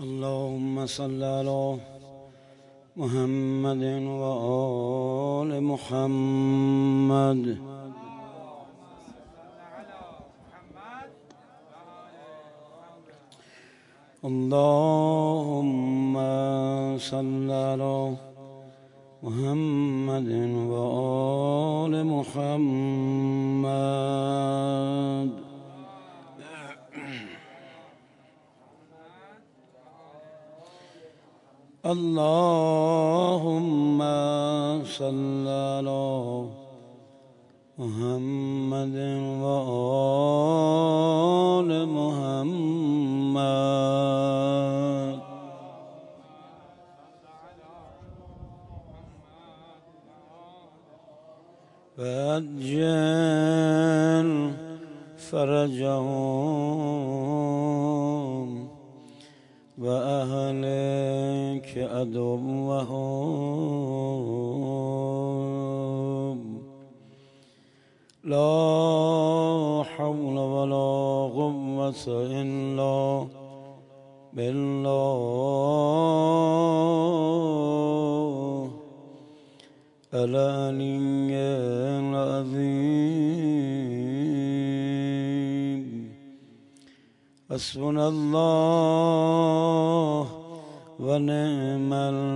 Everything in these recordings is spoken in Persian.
اللهم صل على محمد وآل محمد. اللهم صل على محمد وآل محمد. اللهم صل على محمد وآل محمد. وعجل فرجهم وأهلك عدوهم. لا حول ولا قوة إلا بالله العلي العظيم. حسبنا الله ونعم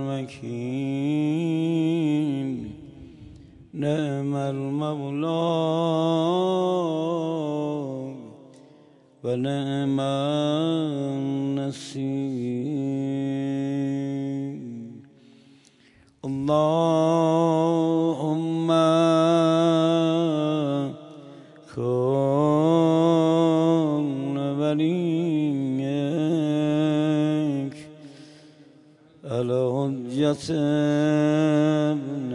الوكيل. نعم المولى ونعم النصير. اللهم كن وليك الحجة ابن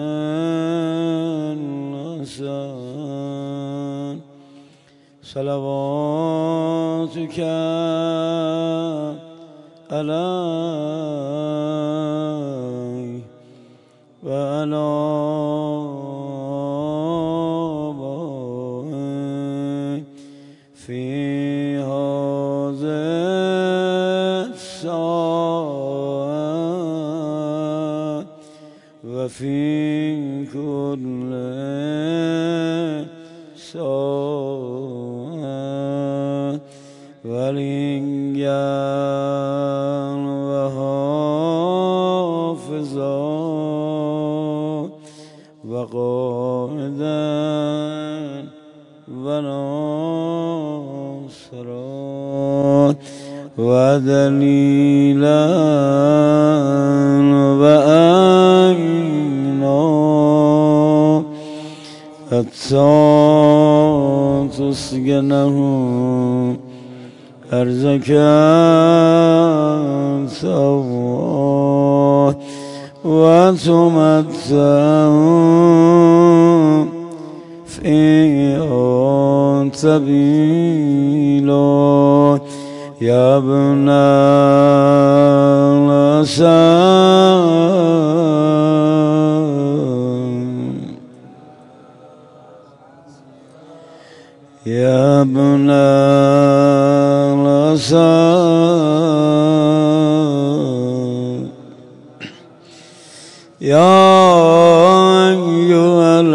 الحسن صلواتك عليه وعلى آبائه في هذه الساعة وفي كل ساعة وليا وحافظا وقائدا وناصرا ودليلا وأعينا حتى تسكنه أرزك سواه وتمتعه فيه سبيلا. يا ابن الحسن يا ابن الحسن يا أيها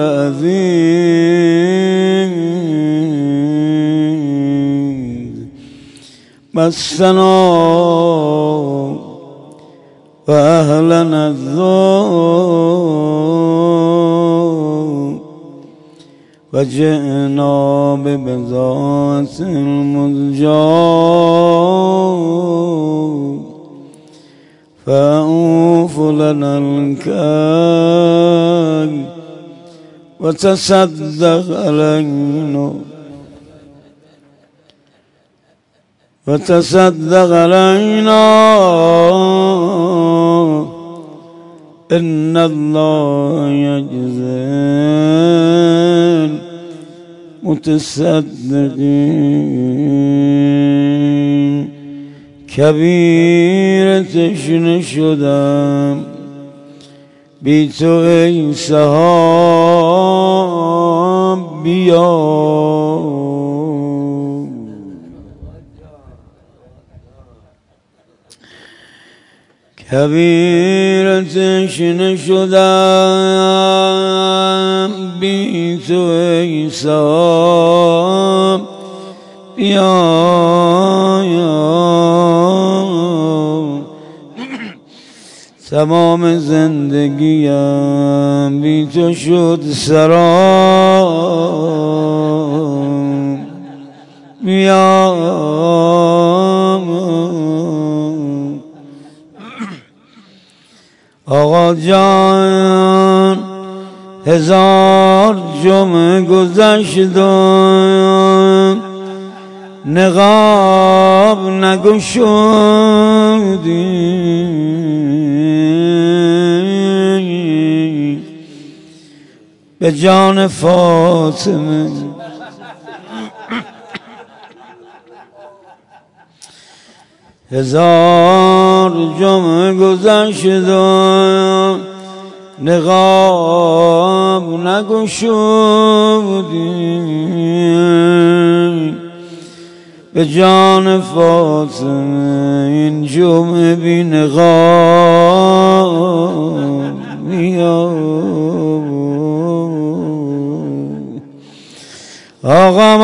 الذين مسنا وأهلنا الذوق وجئنا ببضاعة المزجاة فأوف لنا الكيل وتصدق علينا إن الله يجزي المتصدقين. کبیر تشنه شدم بی تو ای سحاب بیا. کبیر تشنه شدم بی تو ای صاحب تمام زندگیم بی تو شد سراب بیا آقا جان هزار جمعه گذشتم نقاب نگشودی به جان فاطمه هزار جمعه گذشتم نقاب نگشودی به جان فاطمه این جمعه بی نقاب آقام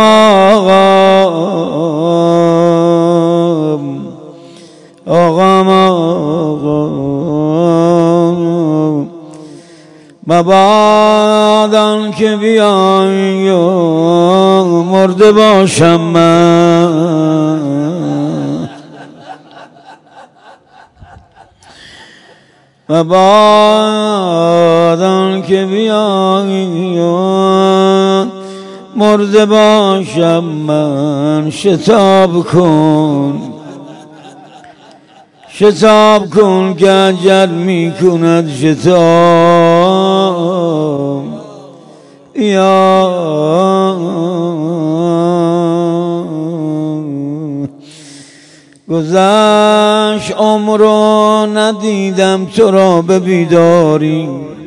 مبادان که بیایی و مرده باشم من مبادان که بیایی و مرده باشم من شتاب کن که اجل می کند شتاب یا گذشت عمر و ندیدم تو را به بیداری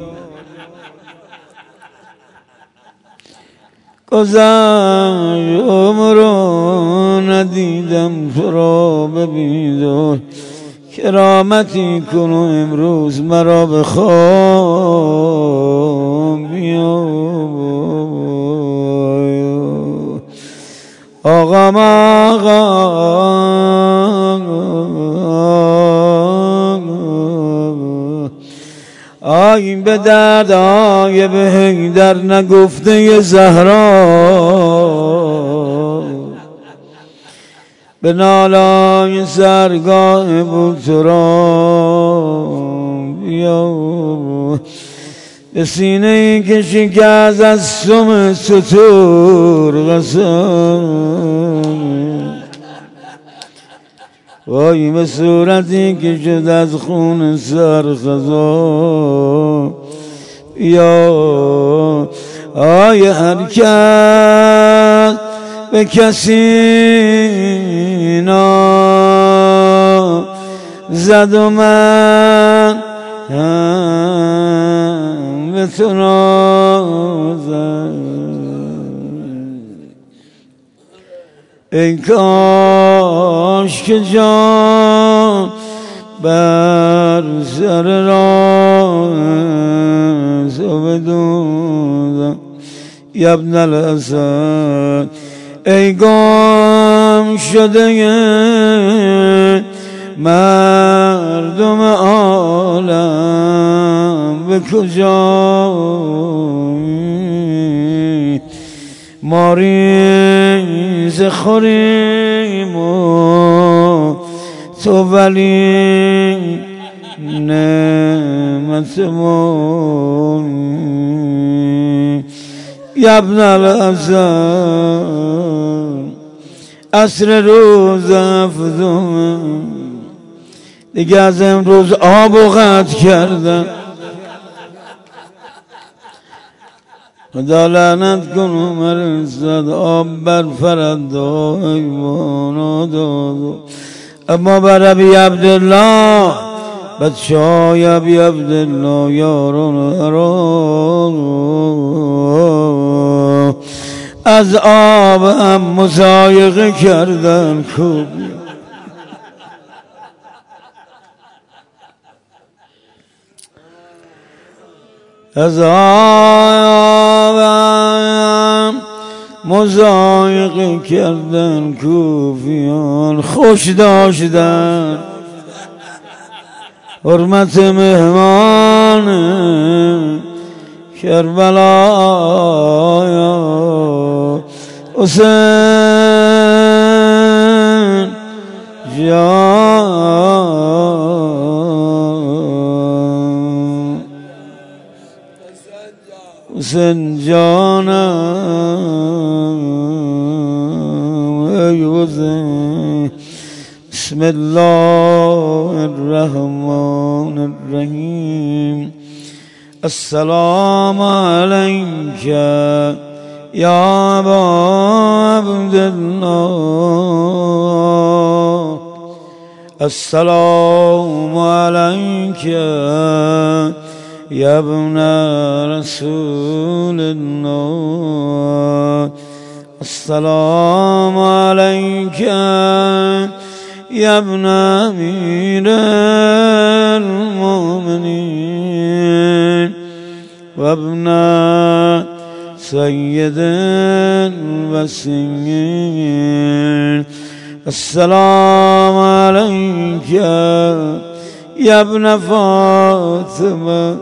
گذشت عمر و ندیدم تو را به بیداری کرامتی کن و امروز مرا به خواب آقام آی به درد آی به حیدر نگفته زهرا به نالای سرگاه بود تو را بیا به سینه ای که شکست از سم ستور قسم وای به صورتی که شد از خون سرخزا یا آی هر کس به کسی زد و من به تو نازم ای کاش که جان بر سر راه تو بدوزم ابن الحسن ای گم شده مردم عالم به کجایی ما ریزه خوریم و تو ولی نعمتمون ابن الحسن عصر روز افزون دیگه از امروز آب و قطع کردن خدا لعنت کن عمر زد آب بر فردا ایوانا داد اما بر ابی عبدالله بچهای ابی عبدالله یاران از آب هم مضایقه کردن خوب هزارم مضایقه کردن کوفیان، خوش داشتن حرمت مهمان کربلا حسین جان، حسین جانم ای حسین. بسم الله الرحمن الرحیم. السلام علیک یا ابا عبدالله، السلام علیک یا ابن رسول الله، السلام علیک یا ابن امیر المؤمنین و ابن سید الوصیین، السلام علیک یا ابن فاطمه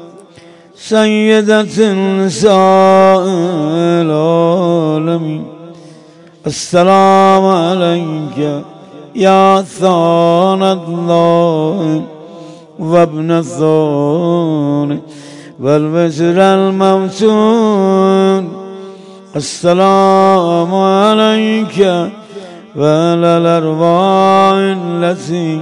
سیدة نساء العالمین، السلام علیک یا ثان الله و ابن الثان و الوزر الموتون، السلام علیک و علی الارواح التي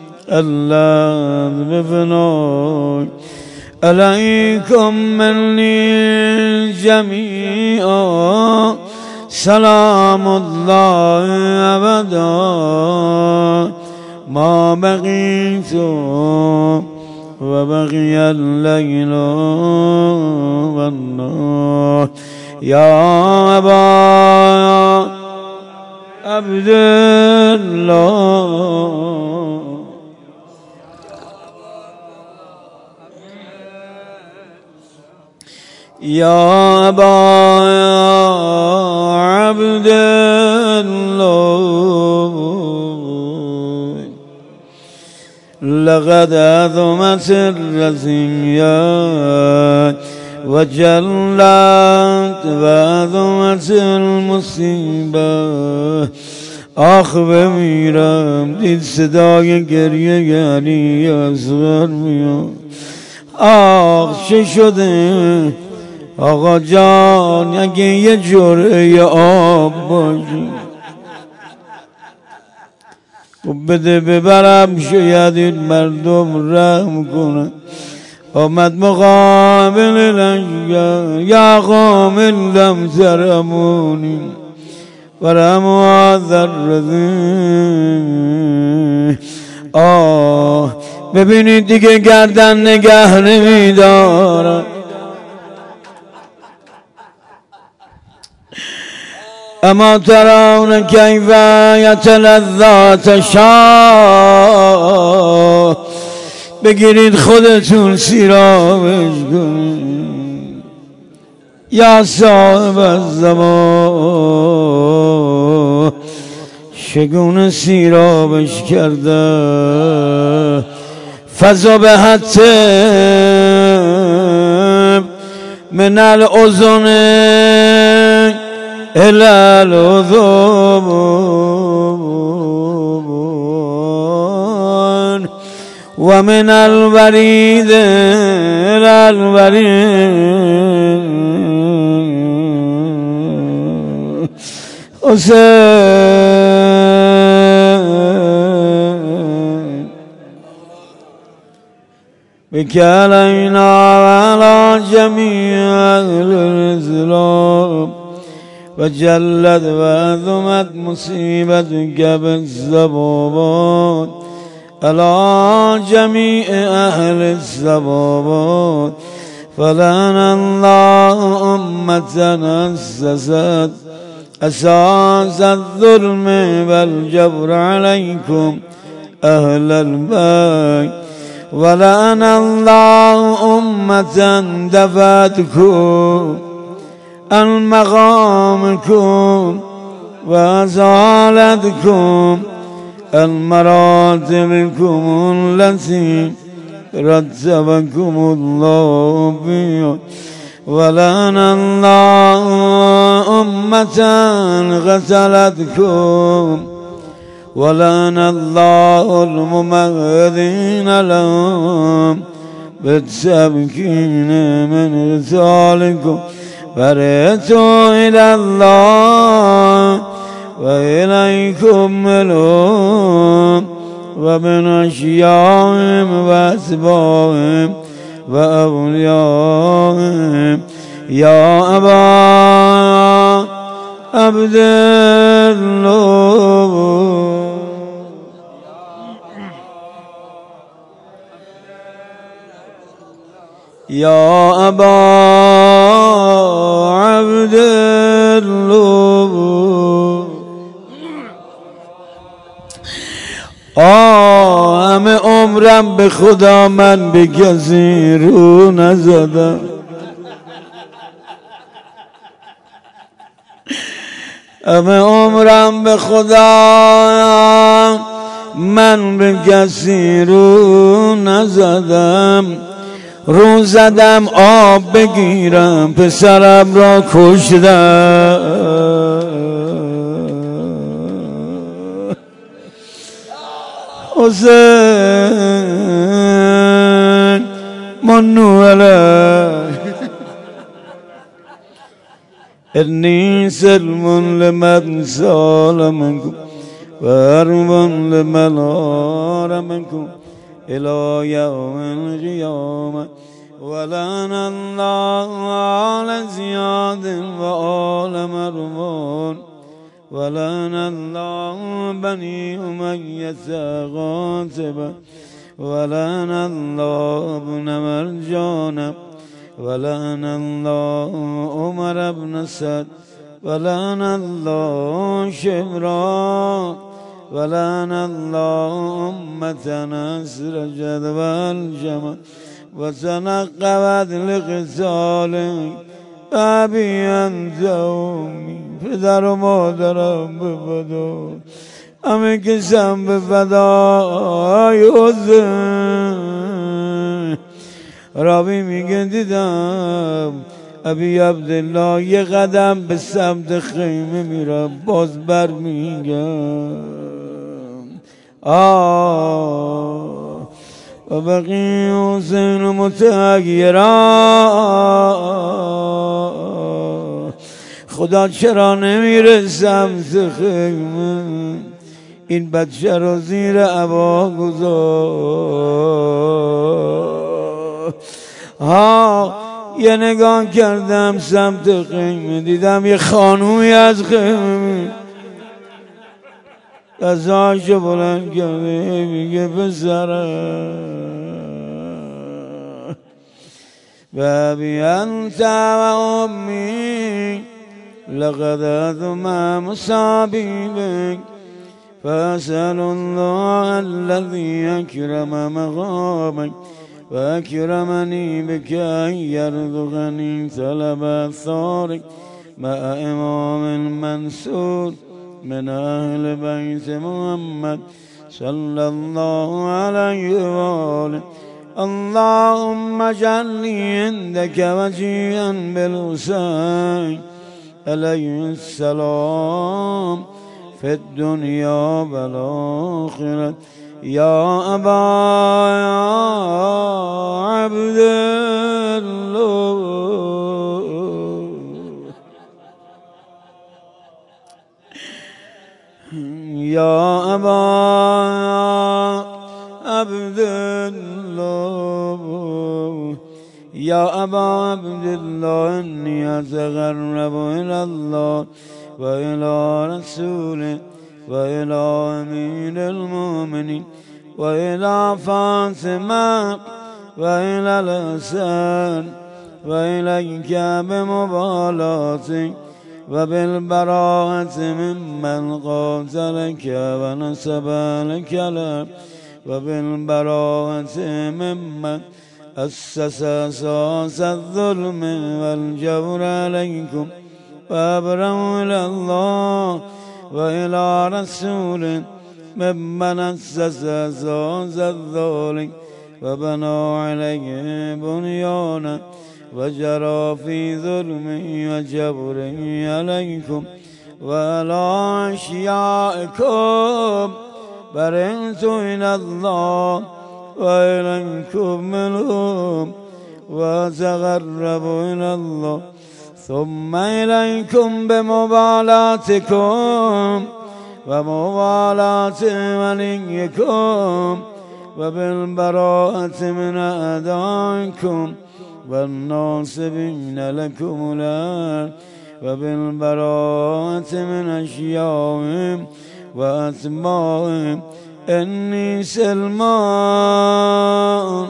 ألذ بفناك، عليكم مني جميعا سلام الله أبدا ما بقيت وبقي الليل والنهار، يا أبا عبد الله. يا أبا عبد الله، لقد عظمت الرزيات وجلت وعظمت المصیبه. آخ بمیرم دید صدای گریه علی اصغر میاد. آخ چه شده آقا جان، اگه یه جرعه آب باشی و بده ببرم شاید این مردم رحم کنن. آمد مقابل لشکر، یا قوم لم ترمونی ورموا ذرذی. آه ببینید دیگه گردن نگه نمیدارم. اما ترون کیف یتلذات شاه، بگیرید خودتون سیرابش کنید. یا صاحب الزمان چگونه سیرابش کرده. فضا به حتم من الاذن الى الاذن و من الورید الى الورید. حسین بك علينا وعلى جميع أهل الإسلام، وجلت وعظمت مصيبتك بالسبابات على جميع أهل السبابات. فلعن الله أمة أسست أساس الظلم والجبر عليكم أهل البيت، ولعن الله أمة دفتكم عن مقامكم وأزالتكم عن مراتبكم التي رتبكم الله بها ولعن الله أمة غسلتكم ولعن الله الممهدين لهم بالتمكين من غسالكم فرجعوا إلى الله وإليكم منهم ومن أشياعهم وأسبابهم وأوليائهم يا أبا عبد الله يا أبا عبد الله همه عمرم به خدا من به کسی رو نزدم همه عمرم به خدا من به کسی رو نزدم رو زدم آب بگیرم پسرم را کشتم حسین منو علیه انی سلم لمن سالمکم و حرب لمن حارمکم الى یوم القیامة ولعن الله آل زیاد و آل مروان ولعن الله بني أمية غاصبا ولعن الله ابن مرجان ولعن الله عمر بن سعد ولعن الله شبرا ولعن الله أمة نصر جدول جمع وتنقبت لقتالك أبي أنت أمي پدر و مادرم به فدا همه کسم به فدای حسین رابی میگه دیدم ابی عبدالله یه قدم به سمت خیمه میرم باز بر میگم و بقی حسین متغیرا خدا چرا نمیرسم خیمه این بچه رو زیر عبا گذار یه نگاه کردم سمت خیمه دیدم یه خانومی از خیمه دستاشو بلند کرده میگه پسرم بابی انت و امی لقد أذمى مصابي بك فأسأل الله الذي أكرم مقامك وأكرمني بك أن يرزقني طلب أثارك مع إمام منصور من أهل بيت محمد صلى الله عليه وآله اللهم اجعلني عندك وجيها بالحسين عليه السلام في الدنيا والآخرة يا أبا عبد الله يا أبا عبد الله يا أبا عبد الله إني أتقرب إلى الله وإلى رسوله وإلى أمير المؤمنين وإلى فاطمة وإلى الحسن وإليك بمبالاتك وبالبراءة ممن قاتلك ونسب لك له وبالبراءة ممن أسس أساس الظلم والجور عليكم وأبرأوا إلى الله وإلى رسوله ممن أسس أساس الظلم وبنوا عليه بنيانا وجرى في ظلم وجبر عليكم وعلى أشيائكم برئت إلى الله وإليكم منهم وأتقرب إلى الله ثم إليكم بمبالاتكم ومبالاة وليكم وبالبراءة من أعدائكم والناصبين لكم الآن وبالبراءة من أشيائهم وأتباعهم إني سلمان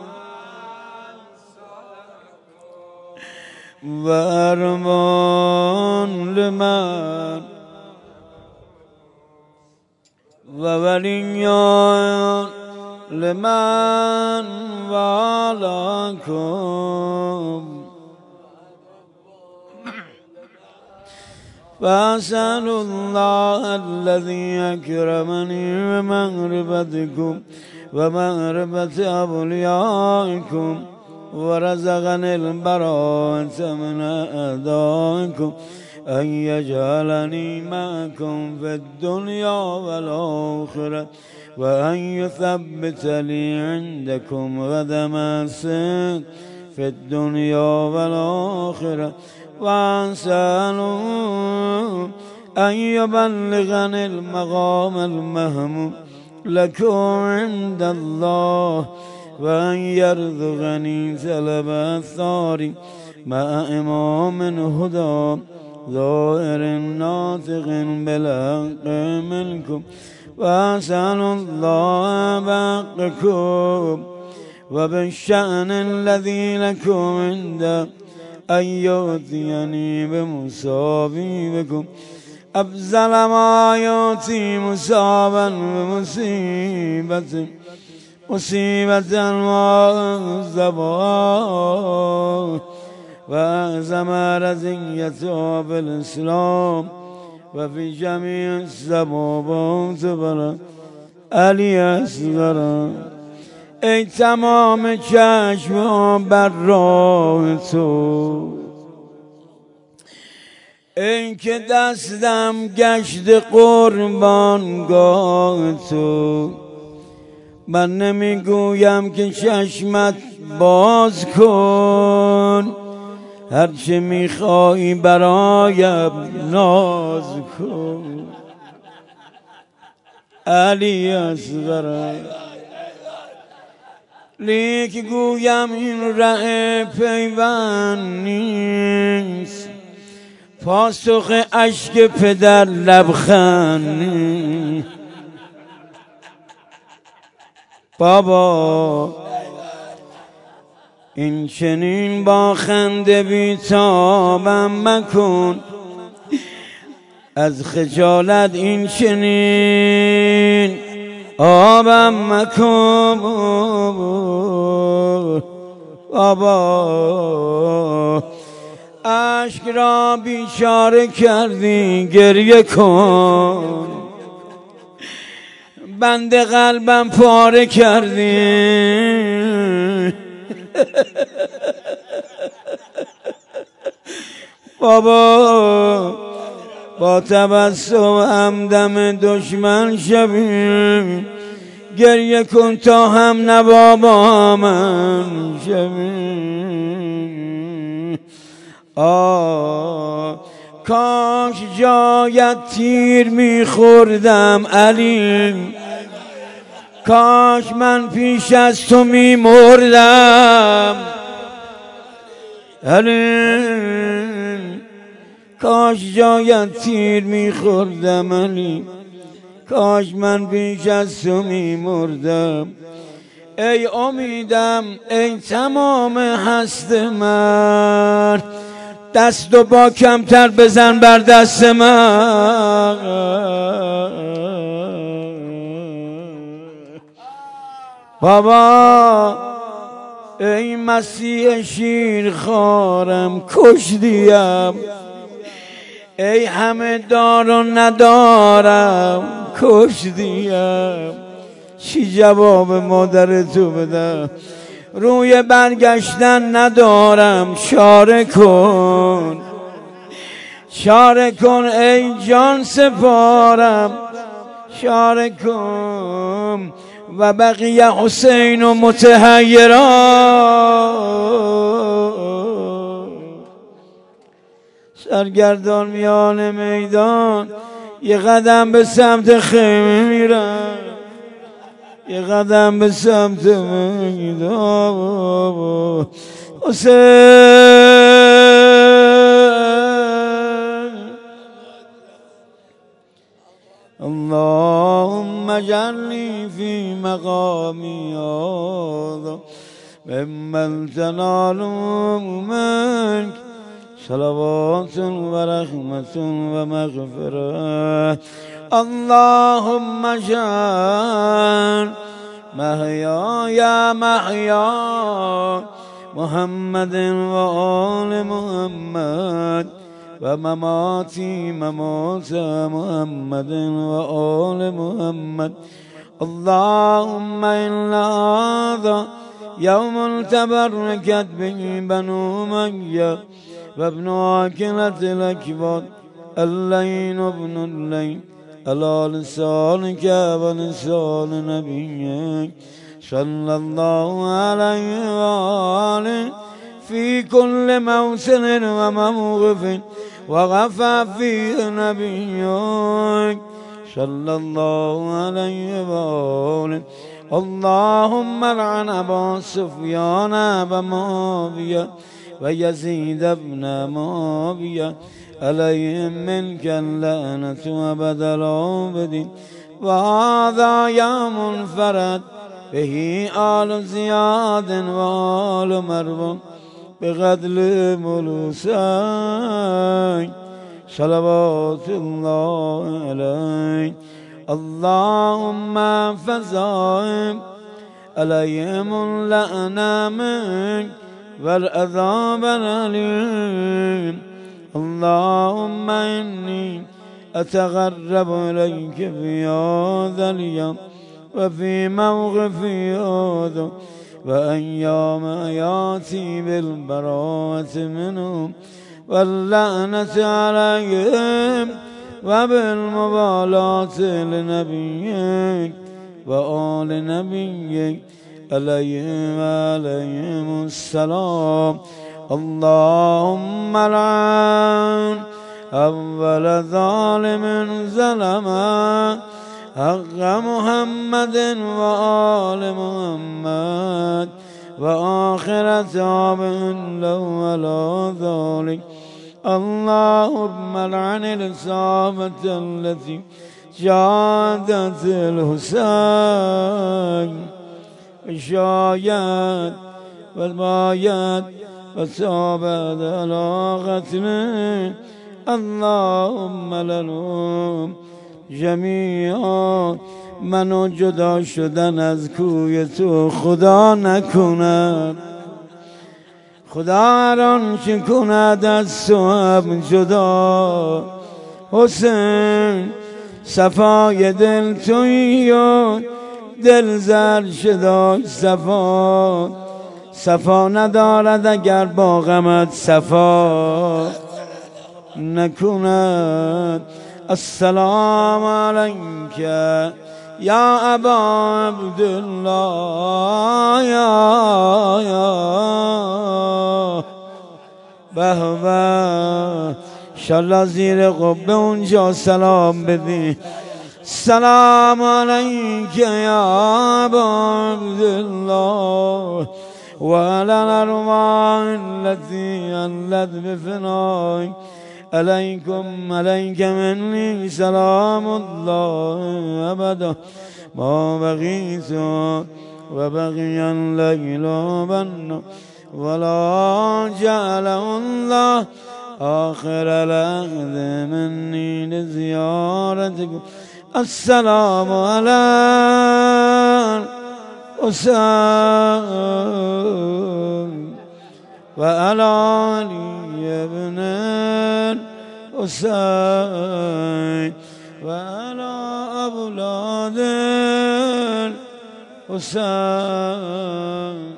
وأرمان لمن ووليان لمن والاكم فأسأل الله الذي أكرمني بمغربتكم ومغربة أوليائكم ورزقني البراءة من أعدائكم أن يجعلني معكم في الدنيا والآخرة وأن يثبت لي عندكم قدم الصدق في الدنيا والآخرة وأسأله أن يبلغني المقام المحمود لكم عند الله وأن يرزقني سلب الثار مع إمام هدى ظاهر ناطق بالحق منكم وأسأل الله بحقكم وبالشأن الذي لكم عنده أن يؤتيني بمصابيبكم أفضل ما يؤتي مصابا بمصيبة والزبائن وأعظم رزية بالإسلام وفي جميع السبابات بلا علی اصغر ای تمام چشم بر راه تو، ای که دستم گشت قربانگاه تو، من نمیگویم که چشمت باز کن، هرچه میخوایی برایم ناز کن. علی اصغر لیک گویم این ره پیوند نیست، پاسخ اشک پدر لبخند نیست. بابا این چنین با خنده بیتابم مکن، از خجالت این چنین آبم مکن. بابا اشک را بیچاره کردی گریه کن، بند قلبم پاره کردی. بابا با تبسم همدم دشمن شویم، گریه کن تا هم نوا با من شویم. کاش جایت تیر میخوردم علی، کاش من پیش از تو میمردم علی، کاش جایت تیر میخوردم علی، کاش من پیش از تو میمردم. ای امیدم ای تمام هست من، دست و با کمتر بزن بر دست من. بابا ای مسیح شیرخوارم کشتیم، ای همه دار و ندارم کشتیم. چی جواب مادر تو بدم؟ روی برگشتن ندارم، چاره کن چاره کن ای جان سپارم، چاره کن. و بقیه حسین و متحیران سرگردان میان میدان، یه قدم به سمت خیمه میرن، یه قدم به سمت میدان. حسین اللهم اجعلني في مقامي هذا ممن تنال منك صلوات ورحمة ومغفرة. اللهم اجعل محياي محيا محمد وآل محمد ومماتي ممات محمد وآل محمد. اللهم إن هذا يوم تبركت به بنو أمية وابن عاقلة الأكبر اللين ابن اللين على لسانك ولسان نبيك صلى الله عليه وآله في كل موسم وموقف وقف فيه نبيك صلى الله عليه وآله. اللهم لعن أبا سفيان ومعاوية ويزيد بن معاوية عليهم منك اللعنة أبد الآبدين. وهذا يوم انفرد به آل زياد وآل مروان بقتل ملوسين صلوات الله عليه. اللهم فزائم عليهم اللعنة منك والعذاب الأليم. اللهم إني أتقرب إليك في هذا اليوم وفي موقفي هذا وأيام ياتي بالبراءة منهم واللعنة عليهم وبالمبالاة لنبيك وآل نبيك عليهم السلام. اللهم لعن أول ظالم ظلم حق محمد وآل محمد وآخر تابع له على ذلك. اللهم لعن الإصابة التي جادت الحسين الشايات والبايات وصابت على قتله. اللهم لنهم جمیعا منو جدا شدن از کوی تو خدا نکند، خدا هر آنچه کند از تو هم جدا. حسین صفای دل تویی و دل زر شداش صفا، صفا ندارد اگر با غمت صفا نکند. السلام عليك يا أبا عبد الله يا بهبه انشالله زیر قبه اونجا سلام بدی. السلام عليك يا أبا عبد الله وعلى الأرواح التي ألت بفنائك عليك مني سلام الله أبدا ما بقيت وبقي الليل والنهار ولا جعله الله آخر العهد مني لزيارتكم. السلام على الحسين وعلى علي بن الحسين وعلى أولاد الحسين.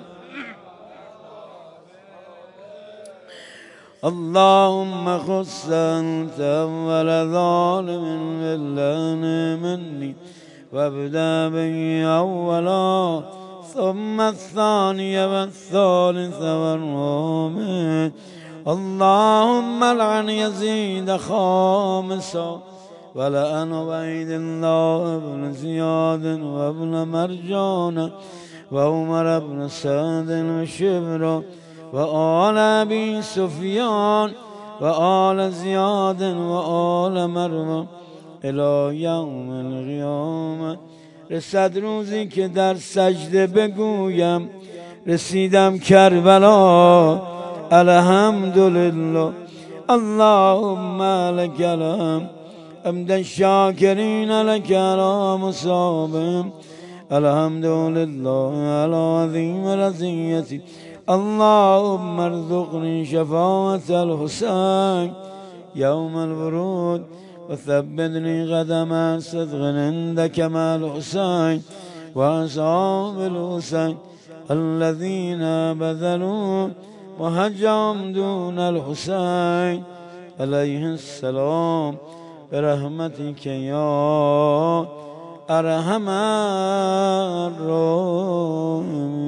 اللهم خص أنت أول ظالم باللعن مني وابدأ به أولا ثم الثاني والثالث والرابع. اللهم لعن يزيد خامسا ولعن عبيد الله بن زياد وابن مرجان وعمر بن سعد وشبر وآل أبي سفيان وآل زياد وآل مروان الى یوم القیامت. رسد روزی که در سجده بگویم رسیدم کربلا الحمدلله. اللهم لك الحمد حمد الشاکرین لك على مصابهم الحمدلله على عظیم رضیتی. اللهم ارزقني شفاعة الحسين يوم الورود وثبتني قدم صدق عندك مع الحسين وأصحاب الحسين الذين بذلوا وهجهم دون الحسين عليه السلام برحمتك يا أرحم الراحمين.